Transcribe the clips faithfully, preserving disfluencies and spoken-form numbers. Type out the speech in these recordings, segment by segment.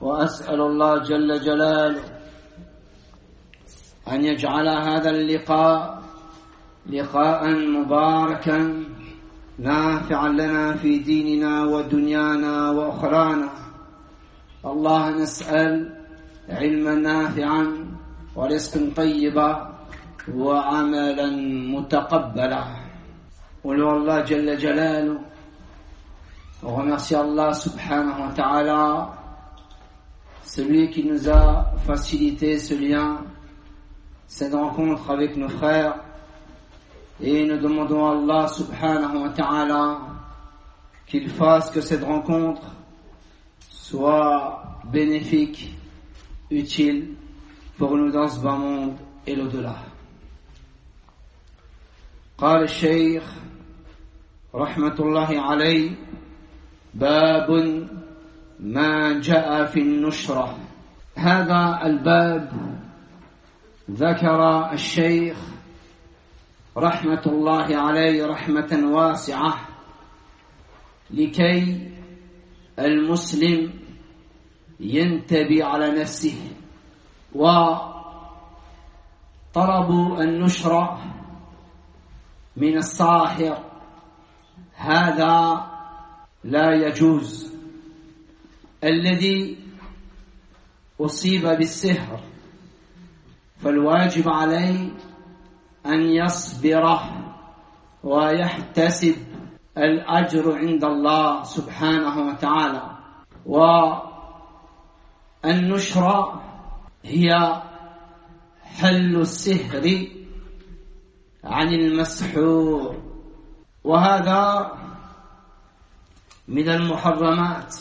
وأسأل الله جل جلاله أن يجعل هذا اللقاء لقاء مباركا نافعا لنا في ديننا ودنيانا وأخرانا. الله نسأل علما نافعا ورزقا طيبا وعملا متقبلا. On loue Allah Jalla Jalaluh. On remercie Allah subhanahu wa ta'ala, celui qui nous a facilité ce lien, cette rencontre avec nos frères, et nous demandons à Allah subhanahu wa ta'ala qu'il fasse que cette rencontre soit bénéfique, utile pour nous dans ce bas monde et l'au-delà. قال الشيخ رحمة الله عليه: باب ما جاء في النشرة. هذا الباب ذكر الشيخ رحمة الله عليه رحمة واسعة لكي المسلم ينتبه على نفسه. وطلب النشرة من الساحر هذا لا يجوز. الذي أصيب بالسحر فالواجب عليه أن يصبر ويحتسب الأجر عند الله سبحانه وتعالى. والنشرة هي حل السحر عن المسحور، وهذا من المحرمات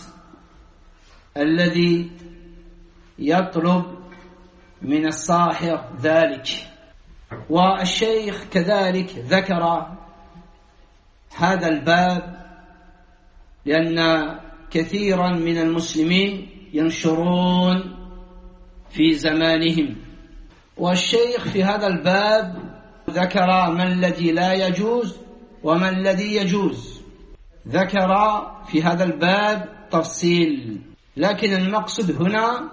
الذي يطلب من الساحر ذلك. والشيخ كذلك ذكر هذا الباب لأن كثيرا من المسلمين ينشرون في زمانهم. والشيخ في هذا الباب ذكر ما الذي لا يجوز وما الذي يجوز، ذكر في هذا الباب تفصيل، لكن المقصود هنا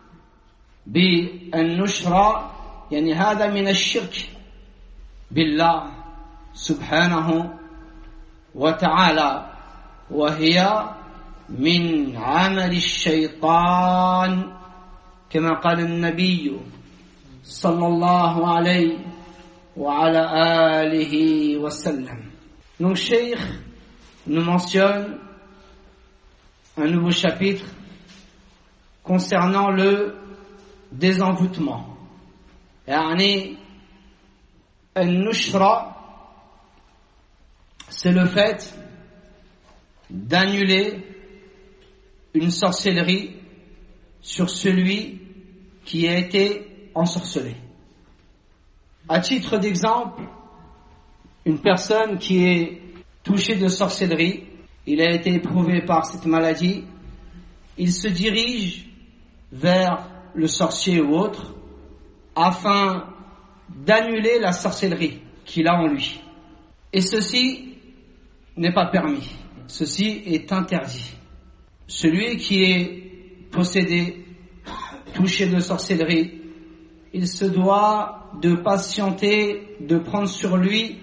بالنشرة يعني هذا من الشرك بالله سبحانه وتعالى، وهي من عمل الشيطان كما قال النبي صلى الله عليه وعلى آله وسلم. Donc Cheikh nous mentionne un nouveau chapitre concernant le désenvoûtement. يعني النشرة c'est le fait d'annuler une sorcellerie sur celui qui a été ensorcelé. À titre d'exemple, une personne qui est touchée de sorcellerie, il a été éprouvé par cette maladie, il se dirige vers le sorcier ou autre afin d'annuler la sorcellerie qu'il a en lui. Et ceci n'est pas permis, ceci est interdit. Celui qui est possédé, touché de sorcellerie, il se doit de patienter, de prendre sur lui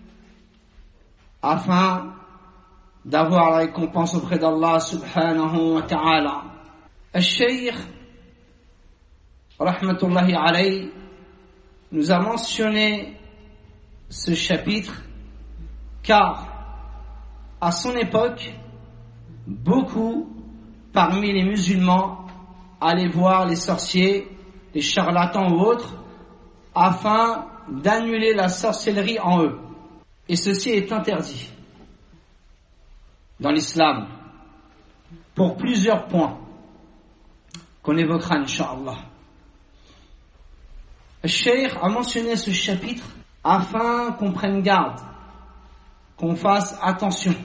afin d'avoir la récompense auprès d'Allah subhanahu wa ta'ala. Al-Shaykh rahmatullahi alayhi nous a mentionné ce chapitre car à son époque beaucoup parmi les musulmans allaient voir les sorciers, les charlatans ou autres afin d'annuler la sorcellerie en eux. Et ceci est interdit dans l'islam pour plusieurs points qu'on évoquera incha'Allah. Le Cheikh a mentionné ce chapitre afin qu'on prenne garde, qu'on fasse attention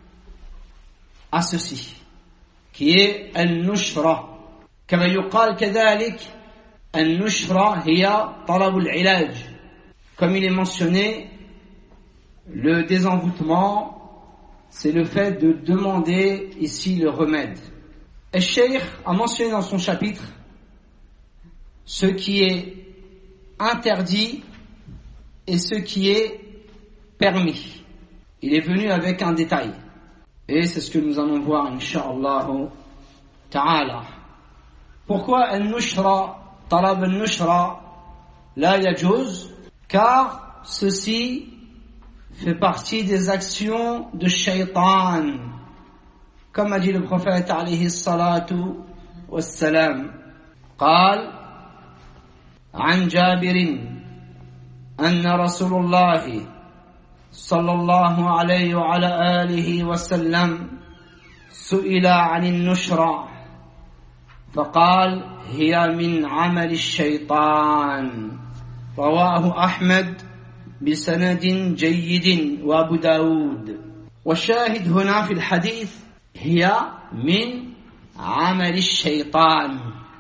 à ceci qui est al-nushra. كما يقال كذلك النشرة هي طلب العلاج. Comme il est mentionné, le désenvoûtement, c'est le fait de demander ici le remède. Le Cheikh a mentionné dans son chapitre ce qui est interdit et ce qui est permis. Il est venu avec un détail. Et c'est ce que nous allons voir, Inch'Allah Ta'ala. Pourquoi al-nushra, talab al-nushra, la yajuz? Car ceci fait partie des actions de shaitan. Comme a dit le prophète alayhi salatu wassalam. قال عن جابر أن رسول الله صلى الله عليه وعلى آله وسلم سئل عن النشرة فقال هي من عمل الشيطان رواه أحمد بسند جيد وأبو داود والشاهد هنا في الحديث هي من عمل الشيطان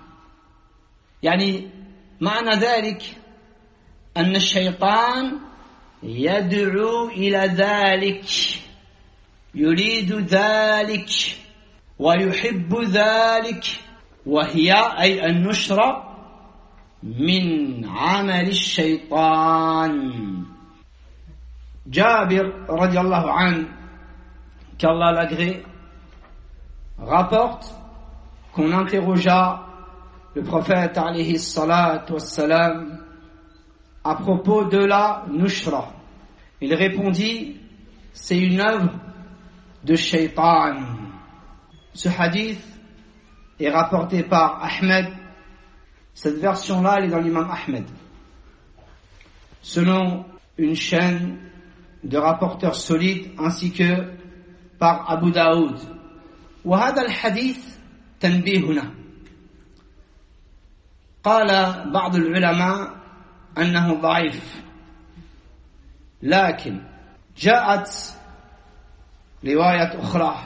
يعني معنى ذلك أن الشيطان يدعو إلى ذلك يريد ذلك ويحب ذلك وهي أي النشرة من عمل الشيطان Jabir radiallahu anhu qu'Allah l'agrée rapporte qu'on interrogea le prophète alayhi salatu wassalam à propos de la nushra. Il répondit, c'est une œuvre de shaitan. Ce hadith est rapporté par Ahmed. Cette version-là, elle est dans l'imam Ahmed. Selon une chaîne de rapporteurs solides, ainsi que par Abu Daoud. وهذا الحديث تنبيه هنا. قال بعض العلماء أنه ضعيف لكن جاءت رواية أخرى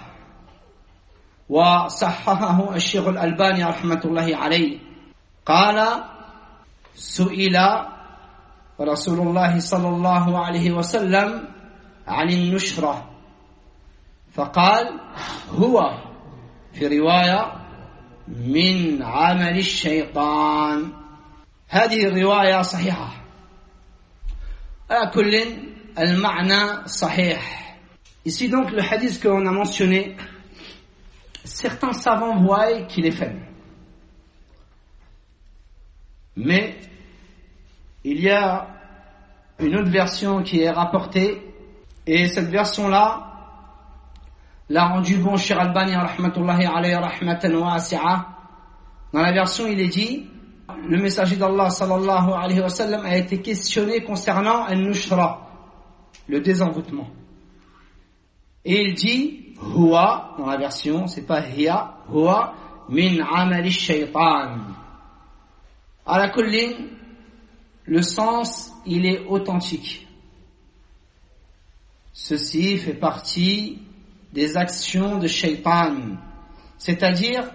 وصححه الشيخ الألباني رحمة الله عليه قال سئل رسول الله صلى الله عليه وسلم عن النشرة فقال هو في رواية من عمل الشيطان هذه الرواية صحيحة على كل المعنى صحيح. Ici donc le hadith que l'on a mentionné, certains savants voient qu'il est faible. Mais il y a une autre version qui est rapportée et cette version-là l'a rendu bon Cheikh Albani rahmatullahi alayhi rahmatan wasi'a. Dans la version il est dit le messager d'Allah sallallahu alayhi wa sallam a été questionné concernant al-nushra, le désenvoûtement. Et il dit huwa, dans la version, c'est pas hiya, huwa min amali shaytan. À la kullin, le sens, il est authentique. Ceci fait partie des actions de shaytan. C'est-à-dire,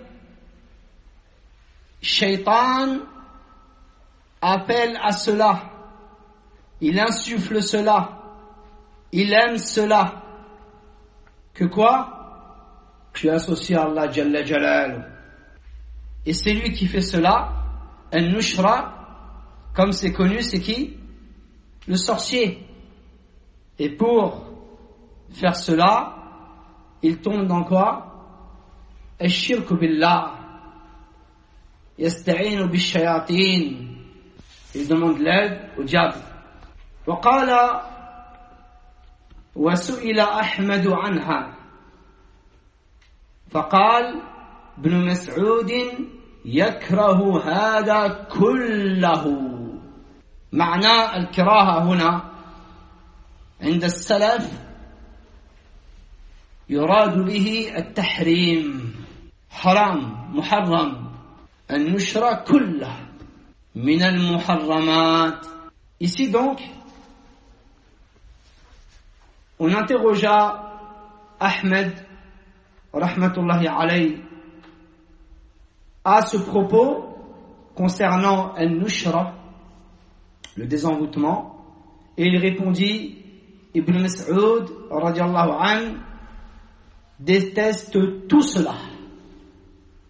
shaytan appelle à cela, il insuffle cela, il aime cela. Que quoi? Tu associes à Allah Jalla Jalal. Et c'est lui qui fait cela. Al-Nushra, comme c'est connu, c'est qui? Le sorcier. Et pour faire cela, il tombe dans quoi? Al-Shirku Billah. Yasta'inu Bishayatin. Il demande l'aide au diable. وقال وسئل أحمد عنها فقال ابن مسعود يكره هذا كله. معنى الكراهة هنا عند السلف يراد به التحريم، حرام محرم، النشرة كله من المحرمات. Ici donc on interrogea Ahmed rahmatullahi alayhi à ce propos concernant al-nushra, le désenvoûtement, et il répondit Ibn Mas'ud radiallahu anhu déteste tout cela.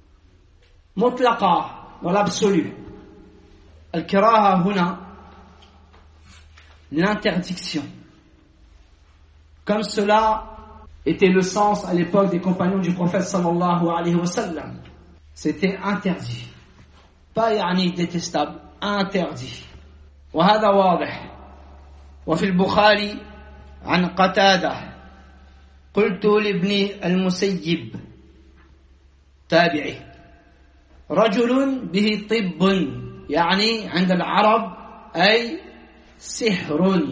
مطلقة dans l'absolu. Al-karaha huna, l'interdiction. Comme cela était le sens à l'époque des compagnons du prophète sallallahu alayhi wa sallam. C'était interdit. Pas يعني détestable, interdit. وهذا واضح. وفي البخاري عن قتادة قلت لابن المسيب تابعي رجل به طب يعني عند العرب أي سحر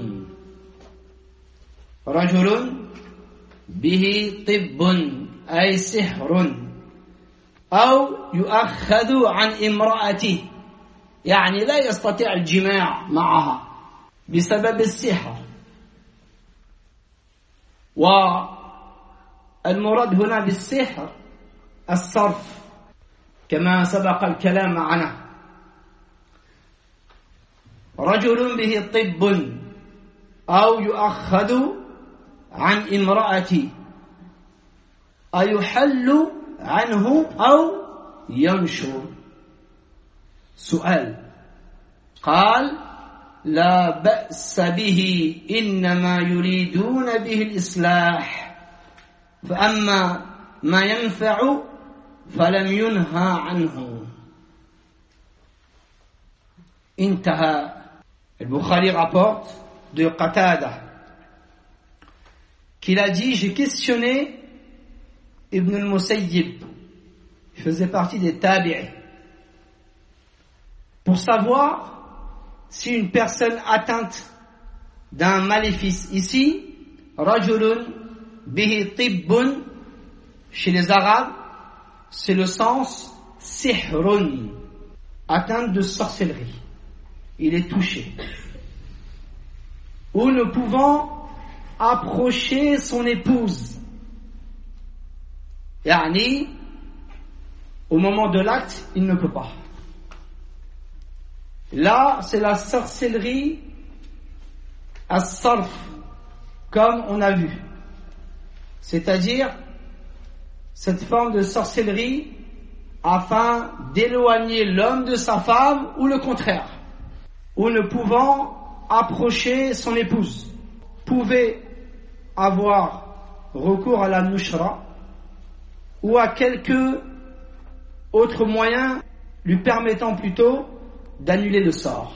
رجل به طب أي سحر أو يؤخذ عن امرأته يعني لا يستطيع الجماع معها بسبب السحر. والمراد هنا بالسحر الصرف كما سبق الكلام عنه. رجل به طب أو يؤخذ عن امرأته أيحل عنه أو ينشر. سؤال قال لا بأس به إنما يريدون به الإصلاح فأما ما ينفع فلم ينهى عنه. انتهى. البخاري rapporte de Qatada qu'il a dit j'ai questionné Ibn al-Musayyib, il faisait partie des tabi'i, pour savoir si une personne atteinte d'un maléfice, ici rajulun bihi tibbun chez les Arabes c'est le sens sihrun, atteinte de sorcellerie, il est touché, ou ne pouvant approcher son épouse, yani au moment de l'acte il ne peut pas. Là c'est la sorcellerie as-sarf comme on a vu, c'est-à-dire cette forme de sorcellerie afin d'éloigner l'homme de sa femme ou le contraire, ou ne pouvant approcher son épouse, pouvait avoir recours à la nushra ou à quelque autre moyen lui permettant plutôt d'annuler le sort.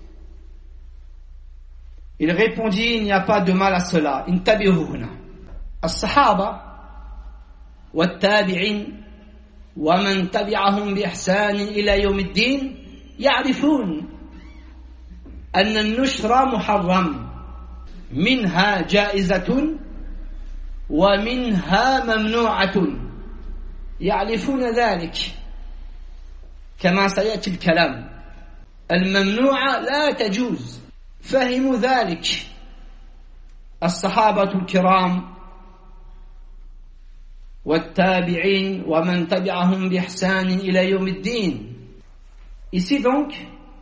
Il répondit il n'y a pas de mal à cela. Intabihu huna. As-sahaba والتابعين ومن تبعهم بإحسان إلى يوم الدين يعرفون أن النشر محرم منها جائزة ومنها ممنوعة يعرفون ذلك كما سيأتي الكلام. الممنوعة لا تجوز فهموا ذلك الصحابة الكرام والتابعين ومن تبعهم بإحسان إلى يوم الدين. Ici donc,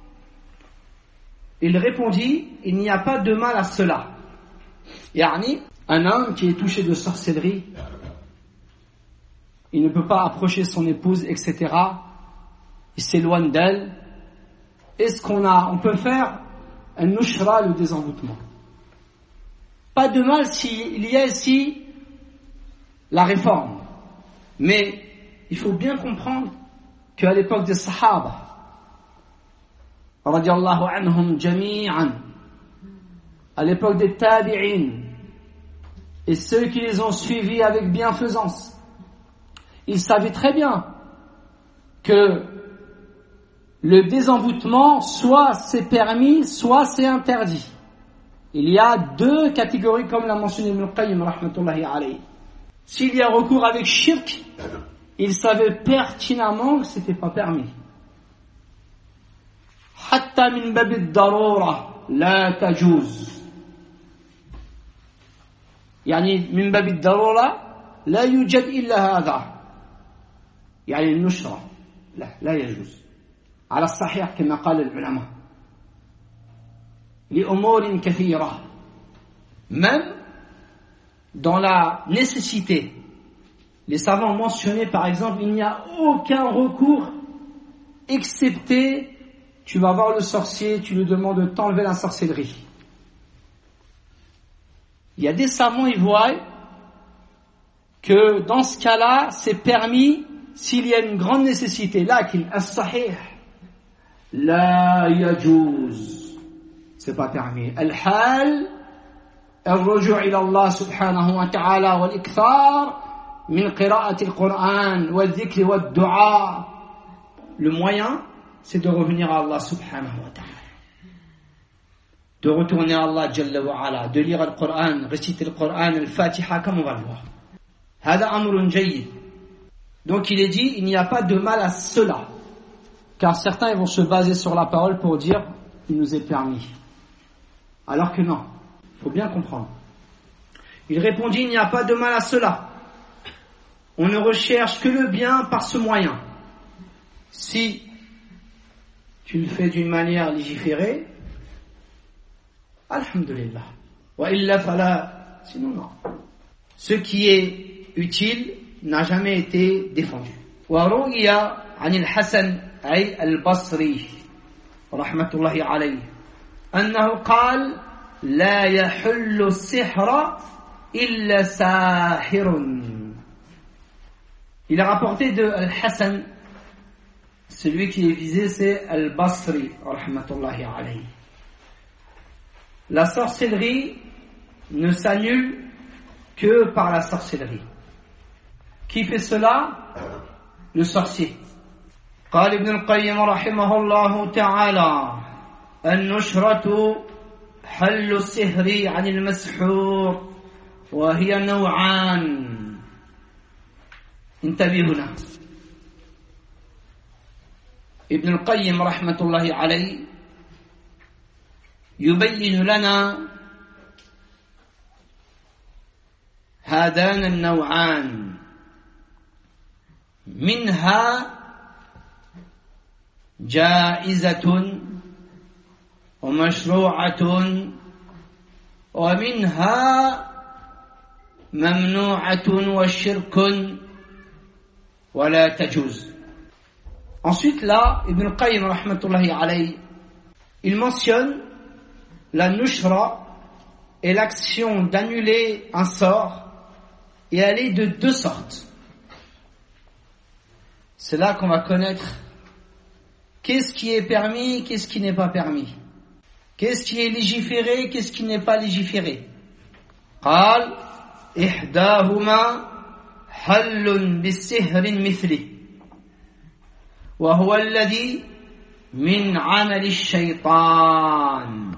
il répondit, il n'y a pas de mal à cela. Yani, un homme qui est touché de sorcellerie, il ne peut pas approcher son épouse, et cetera. Il s'éloigne d'elle. Est-ce qu'on a, on peut faire un nushra, le désenvoûtement? Pas de mal s'il y a ici la réforme. Mais il faut bien comprendre qu'à l'époque des Sahaba, radiallahu anhum jami'an, à l'époque des tabi'in, et ceux qui les ont suivis avec bienfaisance, ils savaient très bien que le désenvoûtement, soit c'est permis, soit c'est interdit. Il y a deux catégories, comme l'a mentionné Ibn al-Qayyim, rahmatullahi alayhi. S'il y a recours avec shirk, il savait pertinemment que c'était pas permis. Hatta min bab ad-darura la tajuz. يعني من باب الضرورة لا يوجد إلا هذا. يعني النشرة لا لا يجوز على الصحيح كما قال العلماء لأمور كثيرة. Même dans la nécessité, les savants mentionnaient par exemple il n'y a aucun recours excepté, tu vas voir le sorcier, tu lui demandes de t'enlever la sorcellerie. Il y a des savants, ils voient que dans ce cas-là, c'est permis s'il y a une grande nécessité. Lakin as-sahih la yajouz, c'est pas permis. Al-hal الرجوع إلى الله سبحانه وتعالى والإكثار من قراءة القرآن والذكر والدعاء. Le moyen, c'est de revenir à Allah subhanahu wa ta'ala, de retourner à Allah jalla wa ala, de lire le Coran, réciter le Coran, le Fatiha, comme on va le voir. هذا أمر جيد. Donc il est dit, il n'y a pas de mal à cela, car certains ils vont se baser sur la parole pour dire il nous est permis, alors que non, il faut bien comprendre. Il répondit, il n'y a pas de mal à cela, on ne recherche que le bien par ce moyen. Si tu le fais d'une manière légiférée, alhamdulillah, wa illa fala, sinon non. Ce qui est utile n'a jamais été défendu. وروي عن الحسن أي البصري رحمة الله عليه أنه قال لا يحل السحر إلا ساحر. Il a rapporté de Al-Hassan, celui qui est visé c'est Al-Basri rahmatullahi alayhi. La sorcellerie ne s'annule que par la sorcellerie. Qui fait cela? Le sorcier. قال ابن القيم رحمه الله تعالى النشرة حل السحر عن المسحور وهي نوعان. انتبه هنا. ابن القيم رحمة الله عليه يبين لنا هذان النوعان، منها جائزة ومشروعة ومنها ممنوعة وشرك ولا تجوز. Ensuite là, Ibn al-Qayyim rahmatullahi alayhi, il mentionne la nushra est l'action d'annuler un sort, et elle est de deux sortes. C'est là qu'on va connaître qu'est-ce qui est permis, qu'est-ce qui n'est pas permis, qu'est-ce qui est légiféré, qu'est-ce qui n'est pas légiféré. قال إحداهما حل بالسحر مثله وهو الذي من عمل الشيطان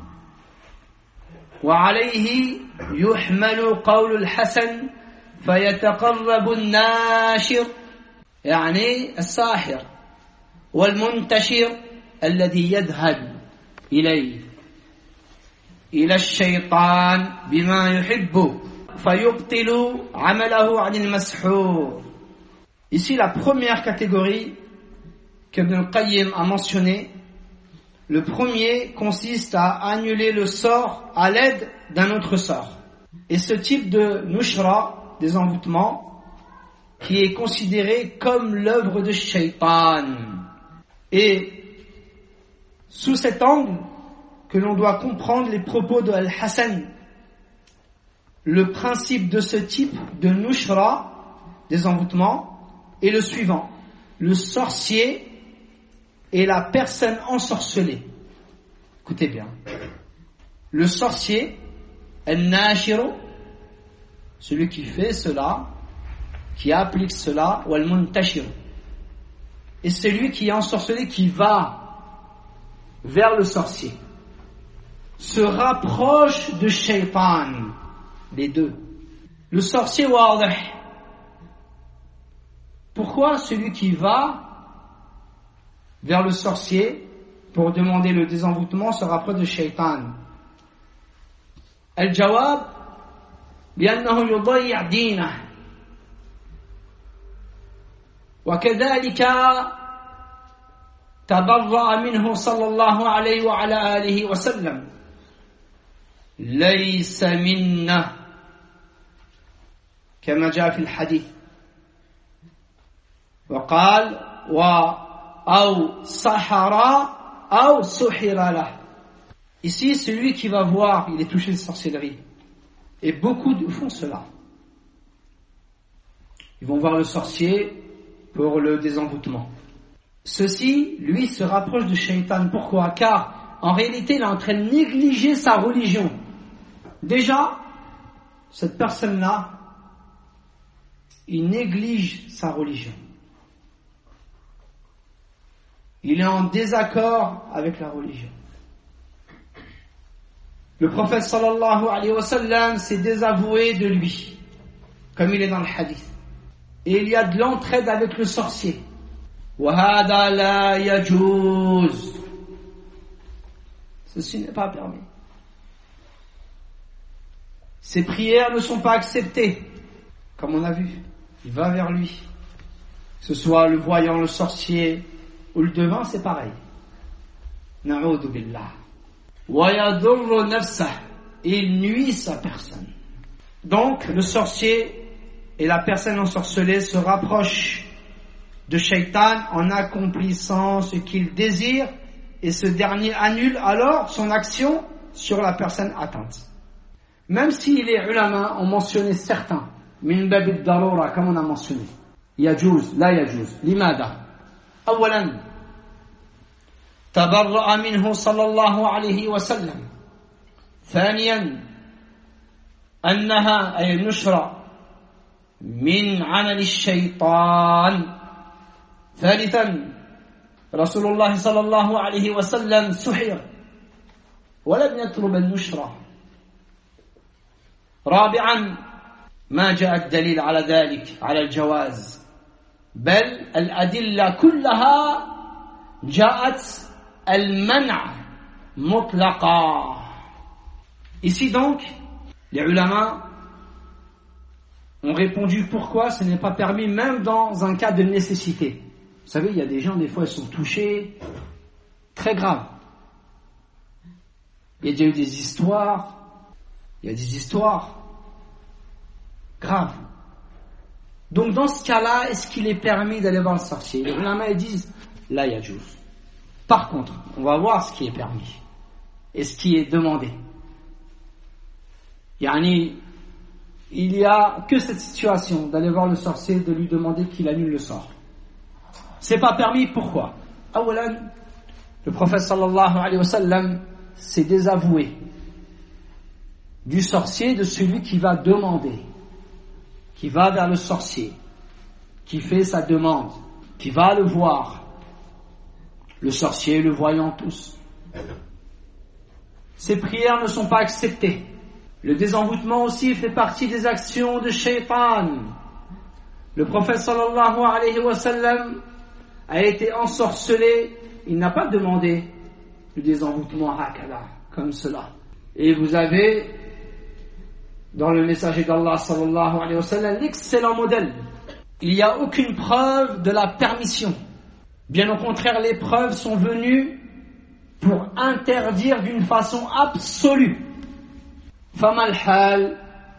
وعليه يحمل قول الحسن فيتقرب الناشر يعني الساحر والمنتشر الذي يذهب إليه إلى الشيطان بما يحب فيبطل عمله عن المسحور. Ici la première catégorie que Ibn al-Qayyim a mentionné, le premier consiste à annuler le sort à l'aide d'un autre sort. Et ce type de nushra, des envoûtements, qui est considéré comme l'œuvre de Shaitan. Et sous cet angle que l'on doit comprendre les propos de Al-Hassan, le principe de ce type de nushra, des envoûtements, est le suivant. Le sorcier est la personne ensorcelée. Écoutez bien. Le sorcier, al-nashiru, celui qui fait cela, qui applique cela, ou al-muntashiru, et celui qui est ensorcelé, qui va vers le sorcier, se rapproche de Shaitan, les deux. Le sorcier wadih. Pourquoi celui qui va vers le sorcier pour demander le désenvoûtement se rapproche de Shaitan? Al-jawab لأنه يضيع دينه وكذلك تبرأ منه صلى الله عليه وعلى آله وسلم ليس منا كما جاء في الحديث وقال أو سحر أو سحر له. Ici, celui qui va voir, il est touché de sorcellerie. Et beaucoup font cela. Ils vont voir le sorcier pour le désenvoûtement. Ceci, lui, se rapproche de Shaitan. Pourquoi? Car, en réalité, il est en train de négliger sa religion. Déjà, cette personne-là, il néglige sa religion. Il est en désaccord avec la religion. Le prophète sallallahu alayhi wa sallam s'est désavoué de lui, comme il est dans le hadith. Et il y a de l'entraide avec le sorcier. وَهَذَا لَا يَجُوزُ. Ceci n'est pas permis. Ses prières ne sont pas acceptées, comme on a vu. Il va vers lui. Que ce soit le voyant, le sorcier ou le devin, c'est pareil. Na'udhu billah. وَيَضُرُّ نَفْسَهُ. Il nuit sa personne. Donc, le sorcier et la personne ensorcelée se rapprochent de Shaitan en accomplissant ce qu'il désire, et ce dernier annule alors son action sur la personne atteinte. Même si les ulama ont mentionné certains, min babid darura, comme on a mentionné, yajuz, la yajuz, limada. أولا تبرأ منه صلى الله عليه وسلم. ثانيا أنها أي النشرة من عمل الشيطان. ثالثا رسول الله صلى الله عليه وسلم سحر ولم يطلب النشرة. رابعا ما جاء الدليل على ذلك على الجواز، بل الأدلة كلها جاءت المنع مطلقا. Ici donc, les ulama ont répondu pourquoi ce n'est pas permis même dans un cas de nécessité. Vous savez, il y a des gens, des fois, ils sont touchés, très graves. Il y a déjà eu des histoires, il y a des histoires graves. Donc, dans ce cas-là, est-ce qu'il est permis d'aller voir le sorcier? Les ulama, ils disent, là, il y a juz. Par contre, on va voir ce qui est permis et ce qui est demandé. Yani, il y a que cette situation d'aller voir le sorcier, de lui demander qu'il annule le sort. C'est pas permis, pourquoi? Awalan, le prophète sallallahu alayhi wa sallam s'est désavoué du sorcier, de celui qui va demander, qui va vers le sorcier, qui fait sa demande, qui va le voir. Le sorcier, le voyant tous. Ses prières ne sont pas acceptées. Le désenvoûtement aussi fait partie des actions de Shaitan. Le prophète sallallahu alayhi wa sallam a été ensorcelé, il n'a pas demandé le désenvoûtement hakala, comme cela. Et vous avez dans le messager d'Allah sallallahu alayhi wa sallam l'excellent modèle. Il n'y a aucune preuve de la permission. Bien au contraire, les preuves sont venues pour interdire d'une façon absolue. فَمَا الْحَالِ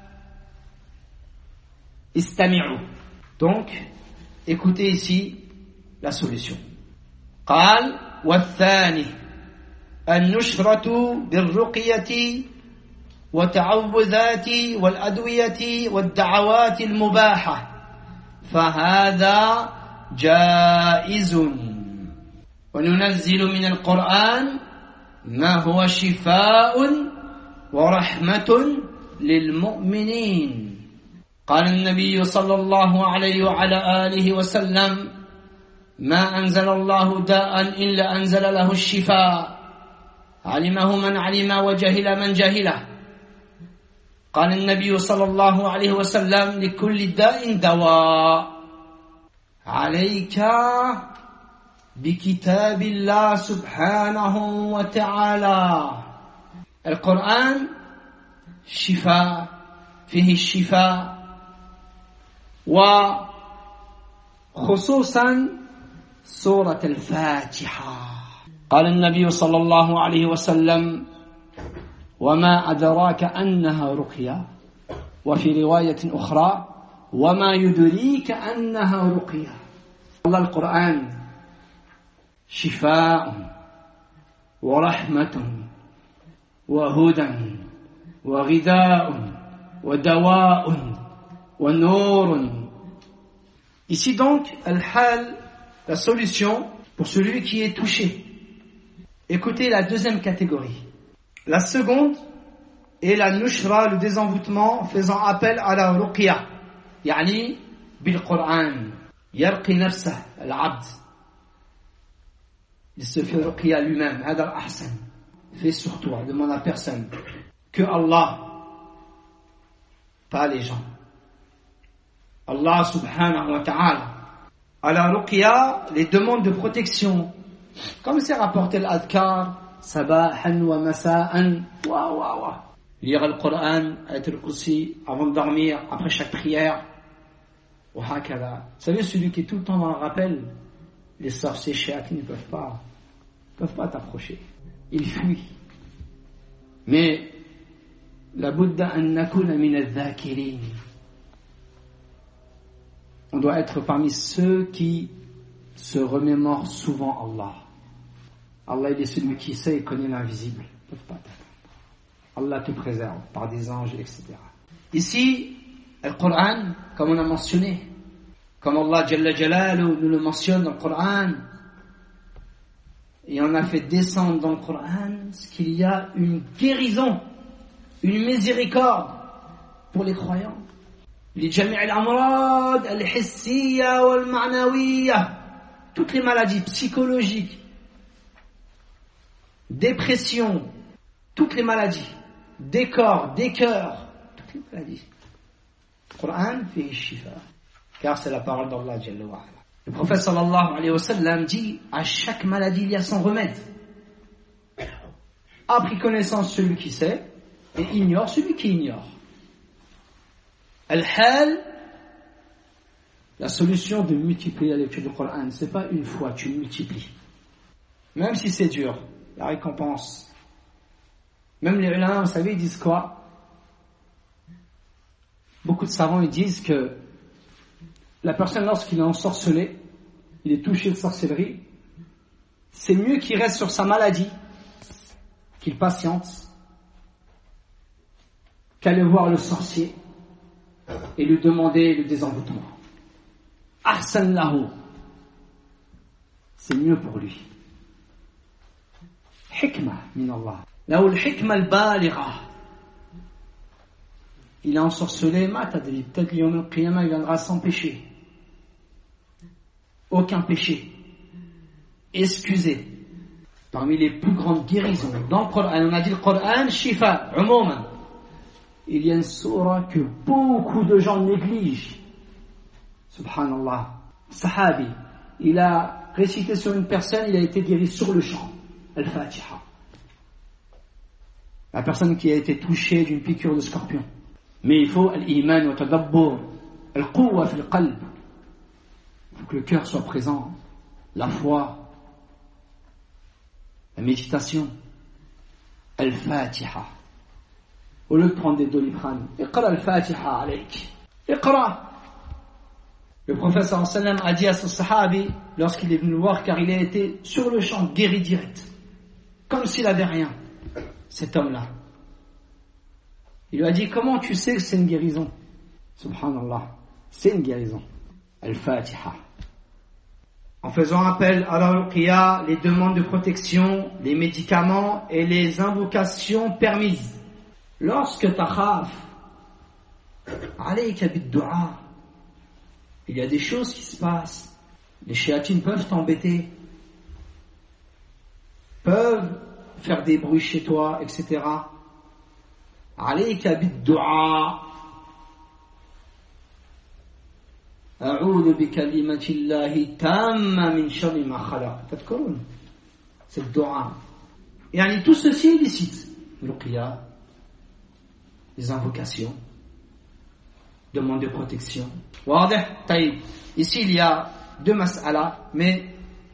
اسْتَمِعُوا. Donc, écoutez ici la solution. قال والثاني النشرة بالرقية وتعوذات والأدوية والدعوات المباحة فهذا جائز وننزل من القرآن ما هو شفاء ورحمة للمؤمنين. قال النبي صلى الله عليه وعلى آله وسلم ما أنزل الله داء إلا أنزل له الشفاء علمه من علم وجهل من جهله. قال النبي صلى الله عليه وسلم لكل داء دواء عليك بكتاب الله سبحانه وتعالى. القرآن شفاء، فيه الشفاء، وخصوصا سورة الفاتحة. قال النبي صلى الله عليه وسلم وما أدراك أنها رقية، وفي رواية أخرى وما يدريك أنها رقية. Allah, le Coran, شفاء ورحمة وهدى وغذاء ودواء ونور. Ici donc, al-hal, la solution pour celui qui est touché. Écoutez la deuxième catégorie. La seconde est la nushra, le désenvoûtement, faisant appel à la ruqya. Yani, bil Qur'an. Yarqi nafsah, al-abd. Il se fait ruqya lui-même. Hada al-ahsan. Fais sur toi, demande à personne. Que Allah, pas les gens. Allah subhanahu wa ta'ala. À la ruqya, les demandes de protection. Comme c'est rapporté l'adkar, sabahan wa masa'an, wa wa wa. Lire le Coran, être aussi avant de dormir, après chaque prière. Wa hakada. Vous savez, celui qui est tout le temps dans le rappel, les sorciers chéatis ne peuvent pas, ne peuvent pas t'approcher. Ils fuient. Mais, la Bouddha an nakuna min al-dhakirin. On doit être parmi ceux qui se remémorent souvent Allah. Allah, il est celui qui sait et connaît l'invisible. Ils ne peuvent pas t'atteindre. Allah te préserve par des anges, et cetera. Ici, le Coran, comme on a mentionné, comme Allah Jalla Jalaluhu nous le mentionne dans le Coran, et on a fait descendre dans le Coran ce qu'il y a une guérison, une miséricorde pour les croyants. لجميع الأمراض الحسية والمعنوية, toutes les maladies psychologiques, dépression, toutes les maladies, des corps, des cœurs, toutes les maladies. Le Coran fait shifa, car c'est la parole d'Allah Jalla wa ala. Le prophète sallallahu alayhi wa sallam dit, à chaque maladie il y a son remède. A pris connaissance celui qui sait, et ignore celui qui ignore. Al-hal, la solution de multiplier la lecture du Coran, c'est pas une fois, tu multiplies. Même si c'est dur, la récompense. Même les ulama, vous savez, ils disent quoi? Beaucoup de savants, ils disent que la personne, lorsqu'il est ensorcelé, il est touché de sorcellerie, c'est mieux qu'il reste sur sa maladie, qu'il patiente, qu'aller voir le sorcier et lui demander le désenvoûtement. Ahsan lahu. C'est mieux pour lui. Hikmah min Allah. Là où le hikmah al-baligha. Il est ensorcelé, ma tadri. Peut-être qu'il y en a qiyamah, il viendra sans péché. Aucun péché. Excusé. Parmi les plus grandes guérisons. Dans le Coran, on a dit le Coran, shifa, umuman. Il y a une sourate que beaucoup de gens négligent. Subhanallah. Sahabi, il a récité sur une personne, il a été guéri sur le champ. Al-Fatiha. La personne qui a été touchée d'une piqûre de scorpion. Mais il faut al-iman wa tadabbur, al-quwwa fil qalb. Il faut que le cœur soit présent, la foi, la méditation. Al-Fatiha. Au lieu de prendre des doliprane, iqra al-Fatiha alayk. Iqra. Le prophète sallallahu alayhi wa sallam a dit à son sahabi, lorsqu'il est venu le voir, car il a été sur le champ, guéri direct. Comme s'il n'avait rien. Cet homme-là. Il lui a dit, comment tu sais que c'est une guérison? Subhanallah. C'est une guérison. Al-Fatiha. En faisant appel à la ruqya, les demandes de protection, les médicaments et les invocations permises. Lorsque takhaf, alayka bid-du'a, il y a des choses qui se passent. Les chéatines peuvent t'embêter, peuvent faire des bruits chez toi, et cetera. Alayka bid-du'a. أعوذ بكلمة الله التامة من شر ما خلق. تذكرون؟ C'est le dua. يعني tout ceci est licite. Ruqya, les invocations, demande de protection. واضح؟ طيب. Ici il y a deux mas'ala, mais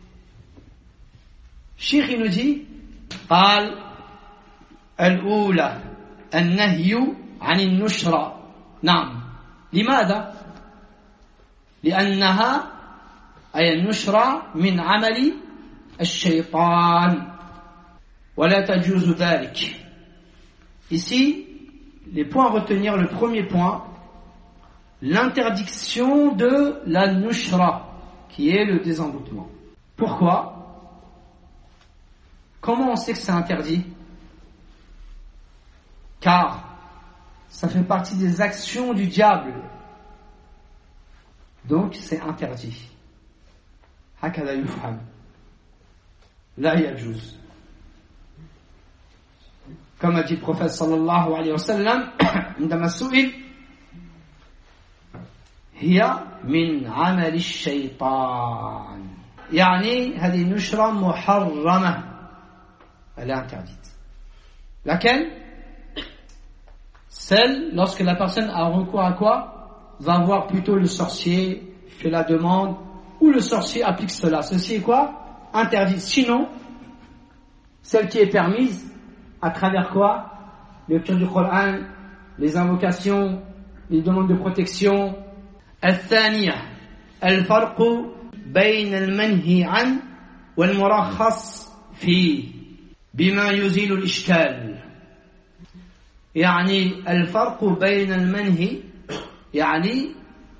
Cheikh nous dit قال الأولى النهي عن النشرة. نعم. لماذا؟ لأنها أي النشرة من عمل الشيطان ولا تجوز ذلك. Ici, les points à retenir, le premier point, l'interdiction de la nushra, qui est le désenvoûtement. Pourquoi? Comment on sait que c'est interdit? Car ça fait partie des actions du diable. Donc c'est interdit. هكذا يفهم. لا يجوز. Comme a dit le prophète sallallahu alayhi wa sallam, عندما سئل هي من عمل الشيطان. يعني هذه نشرة محرمة. Elle est interdite. Laquelle? Celle, lorsque la personne a recours à quoi? Va voir plutôt le sorcier, fait la demande, ou le sorcier applique cela. Ceci est quoi? Interdit. Sinon, celle qui est permise, à travers quoi? Lecture du Coran, les invocations, les demandes de protection. الثانية الفرق بين المنهي عنه والمرخص فيه بما يزيل الإشكال. يعني الفرق بين المنهي يعني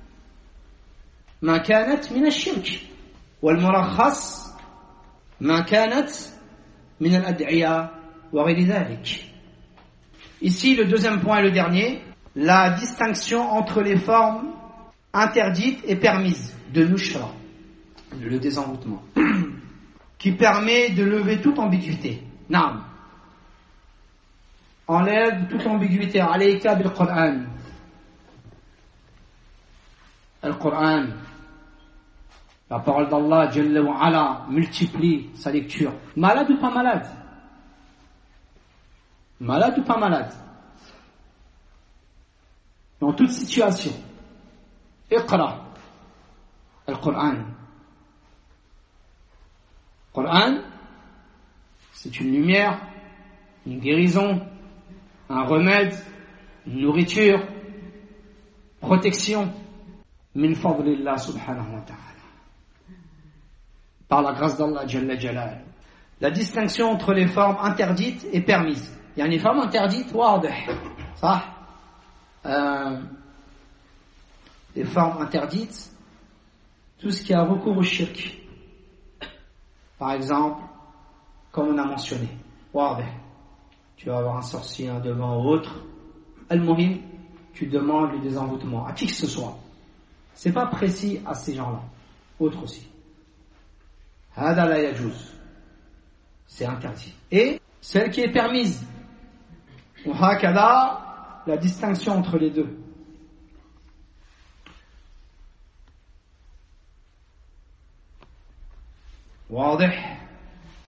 ما كانت من الشرك والمرخص ما كانت من الأدعية وغير ذلك. Ici, le deuxième point et le dernier, la distinction entre les formes interdites et permises de nushra, le désenvoûtement, qui permet de lever toute ambiguïté. Naam. Enlève toute ambiguïté. Alayka bil Qur'an. Le Coran, la parole d'Allah, Jalla wa Ala, multiplie sa lecture. Malade ou pas malade? Malade ou pas malade? Dans toute situation. Iqra. Le Coran. Le Coran, c'est une lumière, une guérison, un remède, une nourriture, protection. Min fadlillah subhanahu wa ta'ala. Par la grâce d'Allah Jalla Jalal. La distinction entre les formes interdites et permises. Il y a une forme interdite, واضح. Ça. Euh, les formes interdites, tout ce qui a recours au shirk. Par exemple, comme on a mentionné, واضح. Tu vas avoir un sorcier, un devant ou autre. Al-Muhim, tu demandes le désenvoûtement à qui que ce soit. C'est pas précis à ces gens-là. Autre aussi. Hada la yajouz. C'est interdit. Et celle qui est permise. Ou hakada, la distinction entre les deux. واضح.